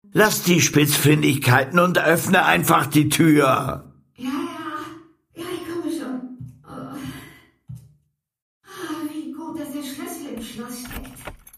Lass die Spitzfindigkeiten und öffne einfach die Tür. Ja, ich komme schon. Oh. Wie gut, dass der Schlüssel im Schloss steckt.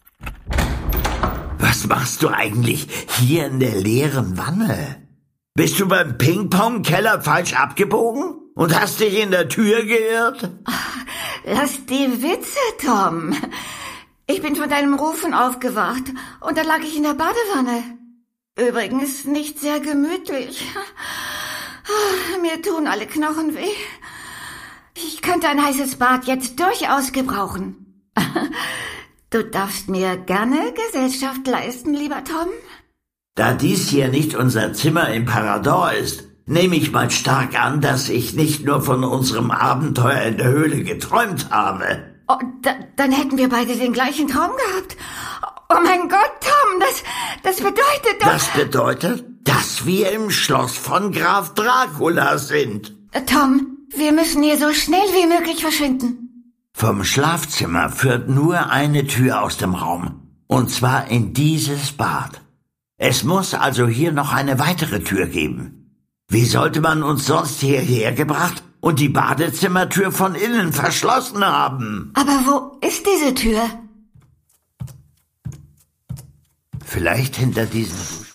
Was machst du eigentlich hier in der leeren Wanne? Bist du beim Ping-Pong-Keller falsch abgebogen und hast dich in der Tür geirrt? Lass die Witze, Tom. Ich bin von deinem Rufen aufgewacht und da lag ich in der Badewanne. Übrigens nicht sehr gemütlich. Mir tun alle Knochen weh. Ich könnte ein heißes Bad jetzt durchaus gebrauchen. Du darfst mir gerne Gesellschaft leisten, lieber Tom. Da dies hier nicht unser Zimmer im Parador ist, nehme ich mal stark an, dass ich nicht nur von unserem Abenteuer in der Höhle geträumt habe. Oh, dann hätten wir beide den gleichen Traum gehabt. Oh mein Gott, Tom, das bedeutet doch... Das bedeutet, dass wir im Schloss von Graf Dracula sind. Tom, wir müssen hier so schnell wie möglich verschwinden. Vom Schlafzimmer führt nur eine Tür aus dem Raum, und zwar in dieses Bad. Es muss also hier noch eine weitere Tür geben. Wie sollte man uns sonst hierher gebracht und die Badezimmertür von innen verschlossen haben? Aber wo ist diese Tür? Vielleicht hinter diesen